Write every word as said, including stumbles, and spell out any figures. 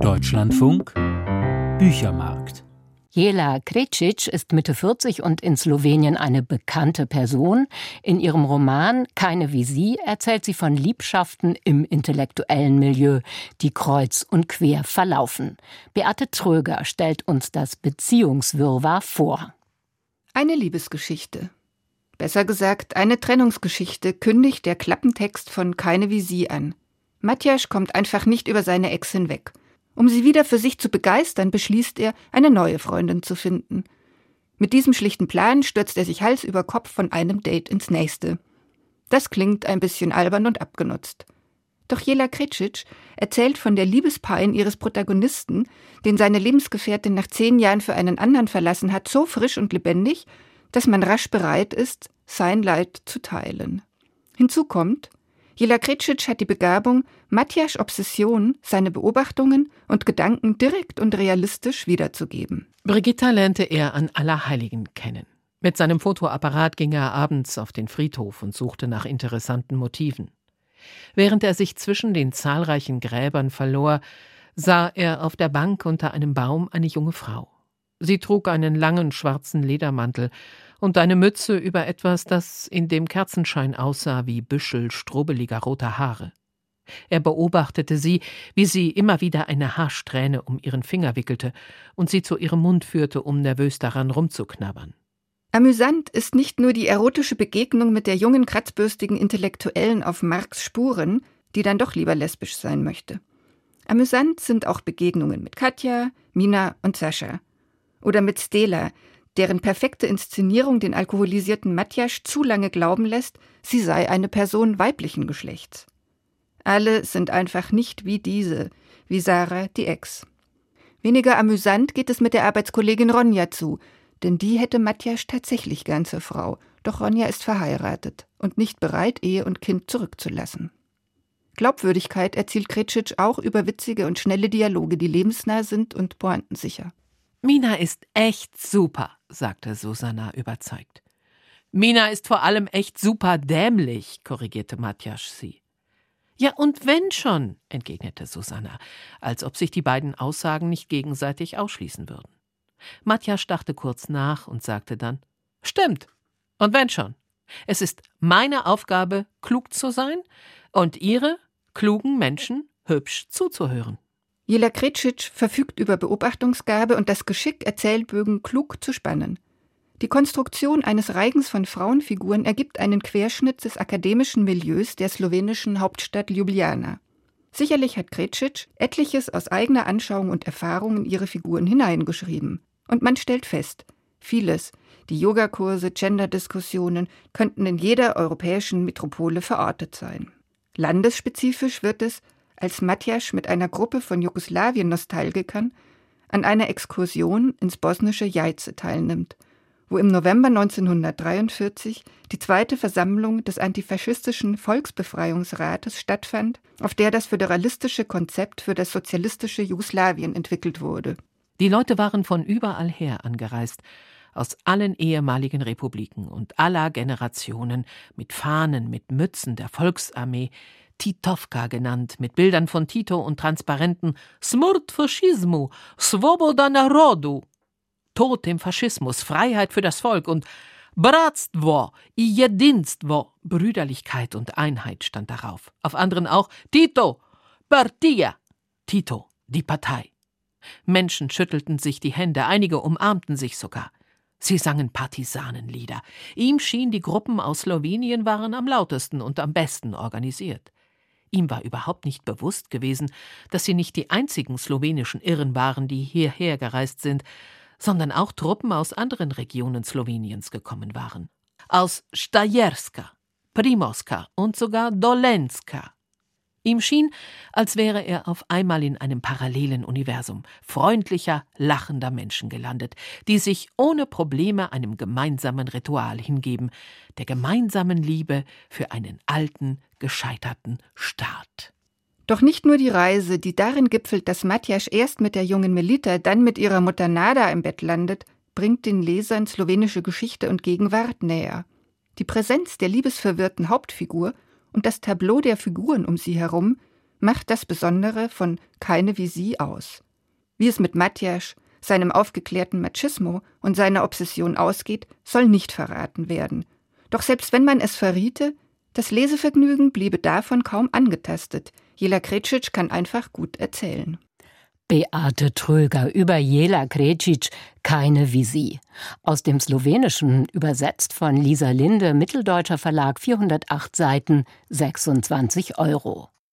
Deutschlandfunk Büchermarkt. Jela Krecic ist Mitte vierzig und in Slowenien eine bekannte Person. In ihrem Roman »Keine wie Sie« erzählt sie von Liebschaften im intellektuellen Milieu, die kreuz und quer verlaufen. Beate Tröger stellt uns das Beziehungswirrwarr vor. Eine Liebesgeschichte. Besser gesagt, eine Trennungsgeschichte kündigt der Klappentext von »Keine wie Sie« an. Matjaž kommt einfach nicht über seine Ex hinweg. Um sie wieder für sich zu begeistern, beschließt er, eine neue Freundin zu finden. Mit diesem schlichten Plan stürzt er sich Hals über Kopf von einem Date ins nächste. Das klingt ein bisschen albern und abgenutzt. Doch Jela Krecic erzählt von der Liebespein ihres Protagonisten, den seine Lebensgefährtin nach zehn Jahren für einen anderen verlassen hat, so frisch und lebendig, dass man rasch bereit ist, sein Leid zu teilen. Hinzu kommt, Jela Krecic hat die Begabung, Matjaž' Obsession, seine Beobachtungen und Gedanken direkt und realistisch wiederzugeben. Brigitta lernte er an Allerheiligen kennen. Mit seinem Fotoapparat ging er abends auf den Friedhof und suchte nach interessanten Motiven. Während er sich zwischen den zahlreichen Gräbern verlor, sah er auf der Bank unter einem Baum eine junge Frau. Sie trug einen langen schwarzen Ledermantel und eine Mütze über etwas, das in dem Kerzenschein aussah wie Büschel strubeliger roter Haare. Er beobachtete sie, wie sie immer wieder eine Haarsträhne um ihren Finger wickelte und sie zu ihrem Mund führte, um nervös daran rumzuknabbern. Amüsant ist nicht nur die erotische Begegnung mit der jungen, kratzbürstigen Intellektuellen auf Marx Spuren, die dann doch lieber lesbisch sein möchte. Amüsant sind auch Begegnungen mit Katja, Mina und Sascha. Oder mit Stella, deren perfekte Inszenierung den alkoholisierten Matjaž zu lange glauben lässt, sie sei eine Person weiblichen Geschlechts. Alle sind einfach nicht wie diese, wie Sarah, die Ex. Weniger amüsant geht es mit der Arbeitskollegin Ronja zu, denn die hätte Matjaž tatsächlich gern zur Frau, doch Ronja ist verheiratet und nicht bereit, Ehe und Kind zurückzulassen. Glaubwürdigkeit erzielt Krecic auch über witzige und schnelle Dialoge, die lebensnah sind und pointensicher. »Mina ist echt super«, sagte Susanna überzeugt. »Mina ist vor allem echt super dämlich«, korrigierte Matjaž sie. »Ja, und wenn schon«, entgegnete Susanna, als ob sich die beiden Aussagen nicht gegenseitig ausschließen würden. Matjaž dachte kurz nach und sagte dann, »Stimmt, und wenn schon. Es ist meine Aufgabe, klug zu sein und ihre, klugen Menschen, hübsch zuzuhören.« Jela Krecic verfügt über Beobachtungsgabe und das Geschick, Erzählbögen klug zu spannen. Die Konstruktion eines Reigens von Frauenfiguren ergibt einen Querschnitt des akademischen Milieus der slowenischen Hauptstadt Ljubljana. Sicherlich hat Krecic etliches aus eigener Anschauung und Erfahrung in ihre Figuren hineingeschrieben. Und man stellt fest, vieles, die Yogakurse, Genderdiskussionen, könnten in jeder europäischen Metropole verortet sein. Landesspezifisch wird es, als Matjaž mit einer Gruppe von Jugoslawien-Nostalgikern an einer Exkursion ins bosnische Jajce teilnimmt, wo im November neunzehnhundertdreiundvierzig die zweite Versammlung des antifaschistischen Volksbefreiungsrates stattfand, auf der das föderalistische Konzept für das sozialistische Jugoslawien entwickelt wurde. Die Leute waren von überall her angereist, aus allen ehemaligen Republiken und aller Generationen, mit Fahnen, mit Mützen der Volksarmee, Titovka genannt, mit Bildern von Tito und Transparenten »Smrt faschizmu, svoboda narodu«, Tod dem Faschismus, Freiheit für das Volk und Bratstvo i jedinstvo, Brüderlichkeit und Einheit stand darauf. Auf anderen auch Tito, Partija, Tito, die Partei. Menschen schüttelten sich die Hände, einige umarmten sich sogar. Sie sangen Partisanenlieder. Ihm schien, die Gruppen aus Slowenien waren am lautesten und am besten organisiert. Ihm war überhaupt nicht bewusst gewesen, dass sie nicht die einzigen slowenischen Irren waren, die hierher gereist sind, sondern auch Truppen aus anderen Regionen Sloweniens gekommen waren. Aus Stajerska, Primorska und sogar Dolenska. Ihm schien, als wäre er auf einmal in einem parallelen Universum freundlicher, lachender Menschen gelandet, die sich ohne Probleme einem gemeinsamen Ritual hingeben, der gemeinsamen Liebe für einen alten, gescheiterten Staat. Doch nicht nur die Reise, die darin gipfelt, dass Matjaž erst mit der jungen Melita, dann mit ihrer Mutter Nada im Bett landet, bringt den Lesern slowenische Geschichte und Gegenwart näher. Die Präsenz der liebesverwirrten Hauptfigur und das Tableau der Figuren um sie herum macht das Besondere von Keine wie sie aus. Wie es mit Matjasch, seinem aufgeklärten Machismo und seiner Obsession ausgeht, soll nicht verraten werden. Doch selbst wenn man es verriete, das Lesevergnügen bliebe davon kaum angetastet. Jela Krecic kann einfach gut erzählen. Beate Tröger über Jela Krecic, Keine wie sie. Aus dem Slowenischen übersetzt von Lisa Linde, Mitteldeutscher Verlag, vierhundertacht Seiten, sechsundzwanzig Euro.